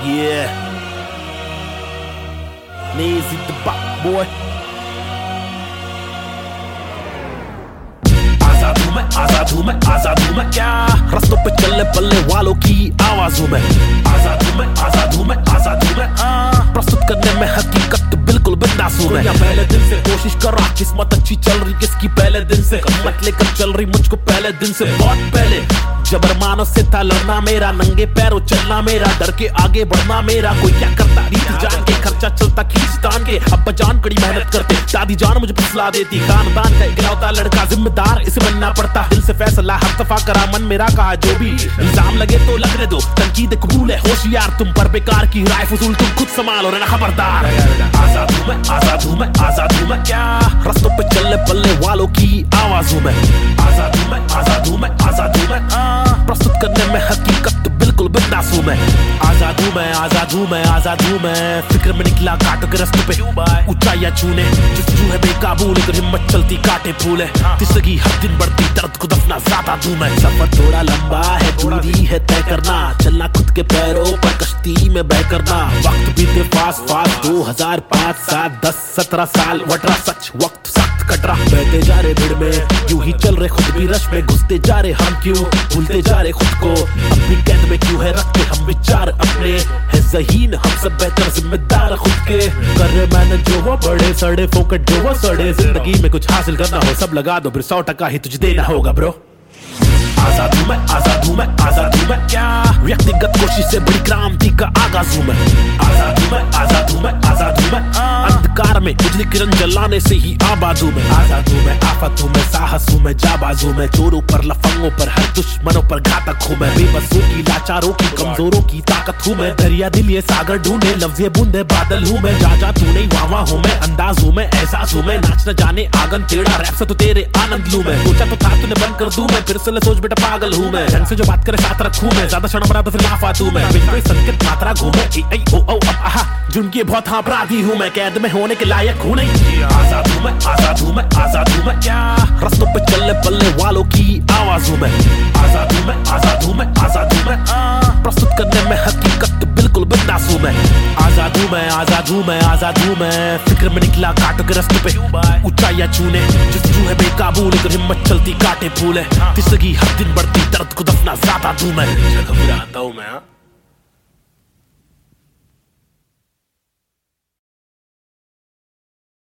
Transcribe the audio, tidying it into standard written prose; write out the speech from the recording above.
Yeah. Nazy the Bop Boy. आजाद हूँ मैं क्या रास्तों पे चलने पलने वालों की आवाजों में आजाद हूँ मैं प्रस्तुत करने में हकीकत बिल्कुल बिंदास हूँ मैं। पहले दिन से कोशिश कर रहा, किस्मत अच्छी चल रही किसकी पहले दिन से, मत लेकर चल रही मुझको पहले दिन से बहुत पहले। जबरमानों से था लड़ना मेरा, नंगे पैरों चलना मेरा, डर के आगे बढ़ना मेरा। कोई क्या करता रीत जान के, खर्चा चलता खींचतान के। अब्बा जान कड़ी मेहनत करते, दादी जान मुझे फुसला देती। खानदान का इकलौता लड़का जिम्मेदार इसे बनना पड़ता। दिल से फैसला हर दफा करा, मन मेरा कहा जो भी इल्जाम लगे तो लगने दो। तनकीद कबूल है, होशियार तुम पर, बेकार की राय फजूल तुम खुद संभालो रहना खबरदार। आजाद हूँ मैं क्या रास्तों पे चलने पलने वालों की आवाजों में आजाद हूँ मैं प्रस्तुत करने में हकीकत बिल्कुल बिंदास हूँ मैं। आजाद हूँ मैं फिक्र में निकला कांटों के रास्ते पे, ऊंचाइयां छूने जुस्तजू है बेकाबू, लेकिन हिम्मत चलती कांटे फूले। तिसगी हर दिन बढ़ती, दर्द को दफना ज्यादा दूं मैं। सफर थोड़ा लंबा है, दूरी है तय करना, चलना खुद के पैरों पर कश्ती में बह करना। वक्त बीते फास्ट 2005 7 10 17 साल वटरा, सच वक्त सख्त कटरा। बहते जा रहे भीड़ में यूं ही चल रहे, खुद भी रश में घुसते जा रहे। हम क्यों भूलते जा रहे खुद को, अपनी कैद में क्यों है रखते हम विचार अपने। है ज़हीन हम सब बेहतर जिम्मेदार खुद के, कर रहे मैंने जो वो बड़े सड़े फोकट जो वो सड़े। जिंदगी में कुछ हासिल करना हो सब लगा दो, फिर 100% ही तुझे देना होगा ब्रो। आजाद हूँ मैं क्या व्यक्तिगत कोशिश से बड़ी क्रांति का आगाज हूँ मैं। आजाद हूँ मैं अंधकार में उजली किरण जलाने से ही आबाद हूँ मैं। आजाद हूँ मैं आफत हूँ मैं, साहस हूँ मैं, जाबाज हूँ मैं। चोरों पर लफंगों पर हर दुश्मनों पर घातक हूँ मैं। बेबसों की लाचारों की कमजोरों की ताकत हूँ मैं। दरिया दिल ये सागर ढूंढे, लफ्ज़ ये बूंदे बादल हूँ मैं। जा तू नहीं वाह हूँ मैं, अंदाज हूँ मैं, एहसास हूँ मैं। नाच न जाने आंगन टेढ़ा, रैप से तो तेरे आनंद लूं मैं। सोचा तो था तूने बंद कर दूं मैं, फिर से सोच बेटा पागल हूँ मैं। ढंग से जो बात करे साथ रखूं मैं, ज्यादा क्षण बना तो फिर लाफा दूं मैं। बिन कोई संकेत मात्रा घूमे ऐ ओ ओ अब आहा, जुनकी बहुत हाँ अपराधी हूँ मैं। कैद में होने के लायक हूँ नहीं। आजाद हूँ मैं क्या रास्तों पे चलने पलने वालों की आवाज हूँ मैं। आजाद हूँ मैं प्रस्तुत करने में हकीकत बिल्कुल बिंदास हूँ मैं। आजाद हूँ मैं फिक्र में निकला कांटों के रास्ते पे, ऊंचाइयां छूने जुस्तजू है बेकाबू, लेकिन हिम्मत चलती कांटे फूले। तिसगी हर दिन बढ़ती, दर्द को दफना ज्यादा दूं मैं। घबराता हूँ मैं।